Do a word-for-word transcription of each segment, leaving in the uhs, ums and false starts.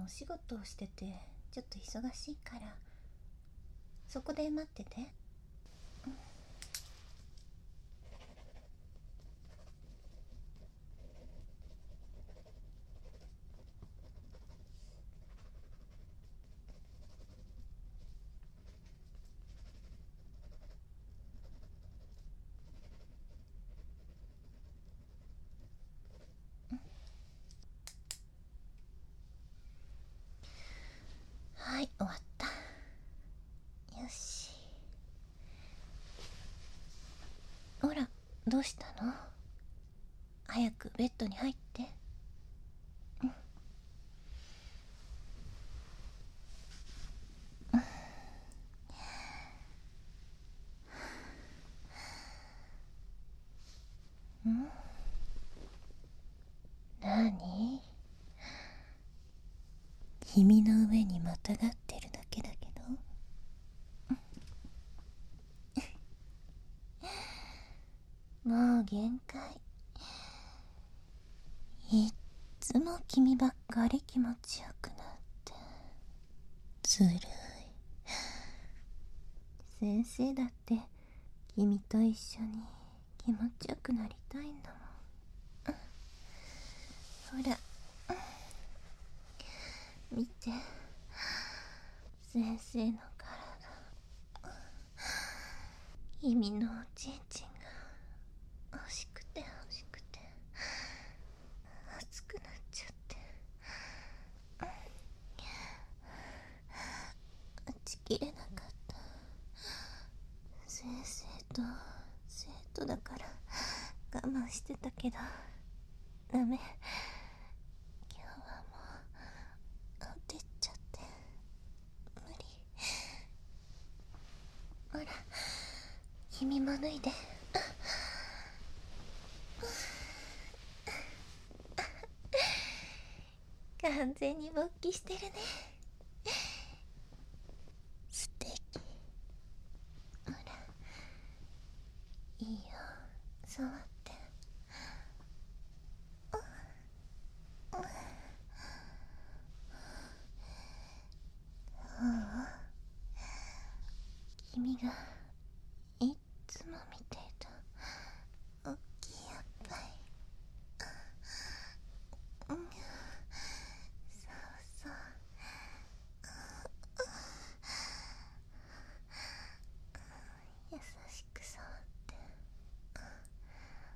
お仕事をしててちょっと忙しいからそこで待ってて。はい、終わった。よし。ほら、どうしたの？早くベッドに入って。うん。なに？君の上にまたがってるだけだけど。もう限界。いっつも君ばっかり気持ちよくなって。ずるい。先生だって君と一緒に気持ちよくなりたいんだもん。ほら、見て、先生の体。君のおちんちんが欲しくて欲しくて熱くなっちゃって、打ち切れなかった。先生と生徒だから我慢してたけどダメ。今日はもう出ちゃって無理。ほら、君も脱いで。完全に勃起してるね。素敵。ほら、いいよ、触って。ああ、君がいっつも見ていた大きいおっぱい。うん、そうそう。優しく触って。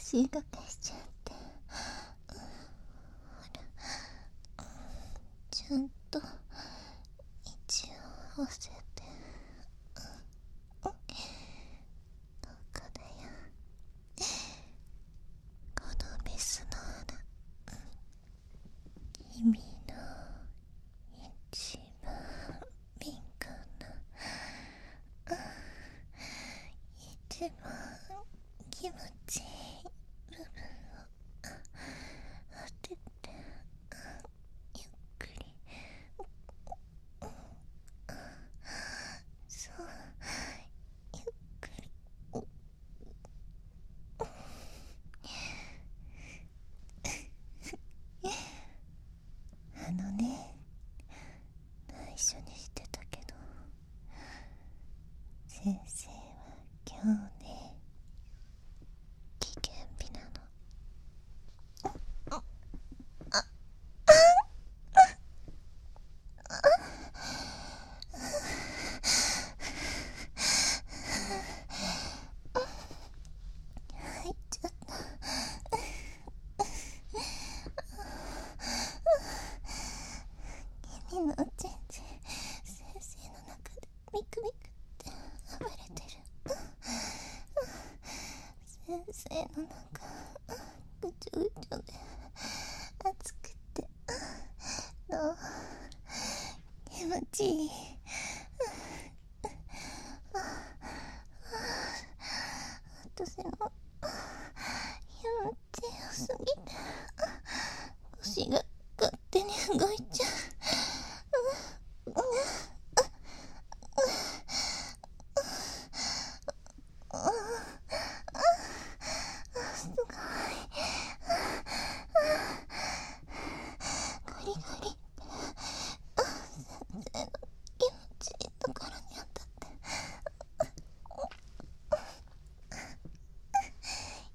心がけしちゃって、うん、ほら、うん、ちゃんと位置を合わせて、うん、どうかだよ。このメスの穴、君の一番敏感な、うん、一番気持ちいい部分を当てて、ゆっくり、そう、ゆっくり、あのね、内緒にしてたけど、先生は今日ね、期限日なの。入っちゃった。君のおちんちん、先生の中でミクミクって暴れてる。先生の中、ぐちょぐちょで熱くて、どう気持ちいい。私の気持ちよすぎて、腰が勝手に動いちゃう。すごい。ガリガリって先生の気持ちいいところに当たって、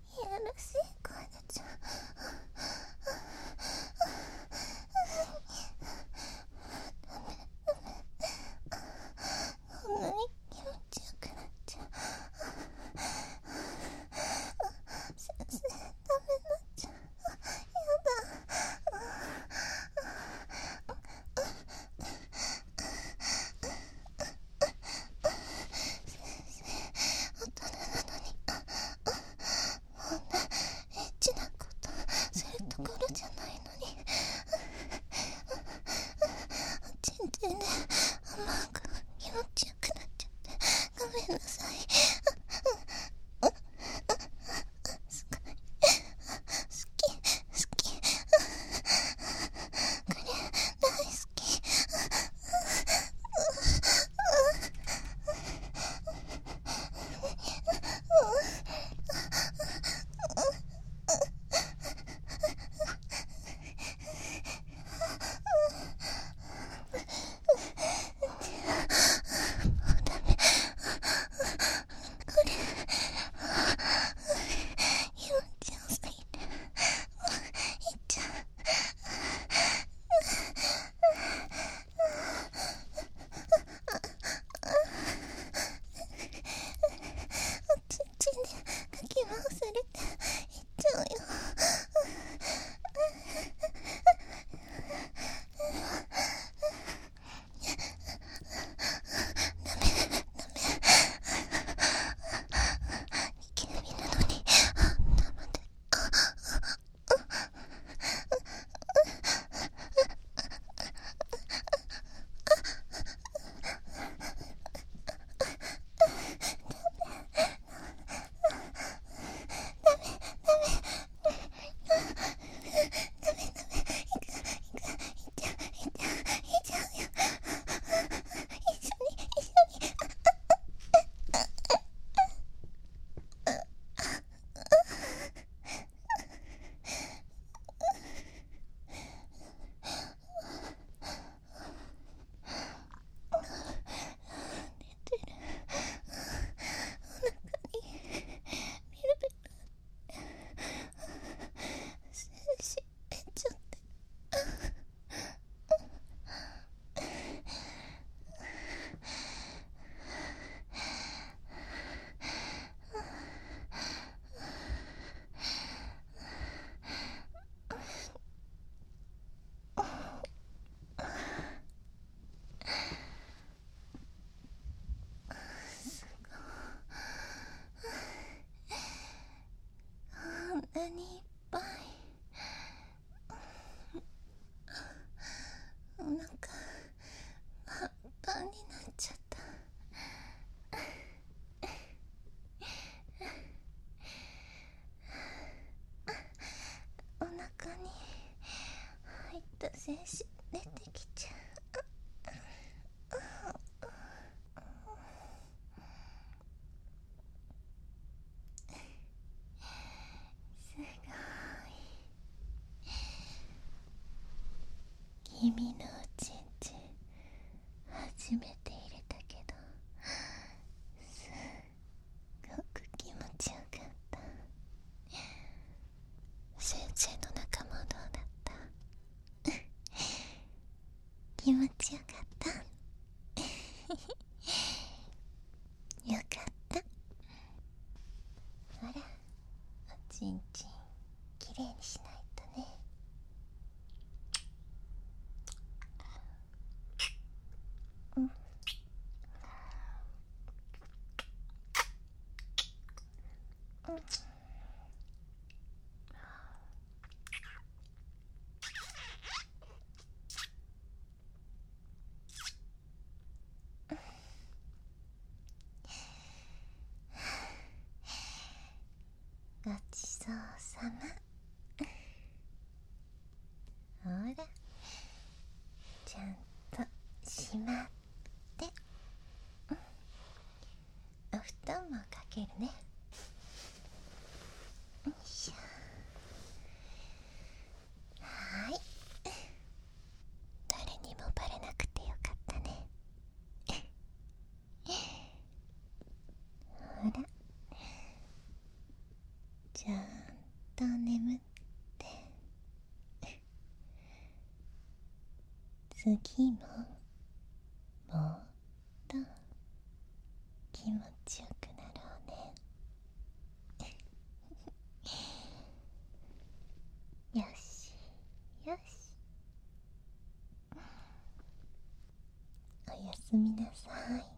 なにいっぱい。お腹パンパンになっちゃった。お腹に入った精子出てきちゃう。すごい。君のおちんちん初めて入れたけど、すっごく気持ちよかった。先生の中もどうだった？気持ちよかった？よかった。あら、おちんちんきれいにしないとね。うん。うん。ごちそうさま。ほら、ちゃんとしまって。お布団もかけるね。よいしょ。はーい。誰にもバレなくてよかったね。ほら、ちゃんと眠って。次ももっと気持ちよくなろうね。よしよし。おやすみなさい。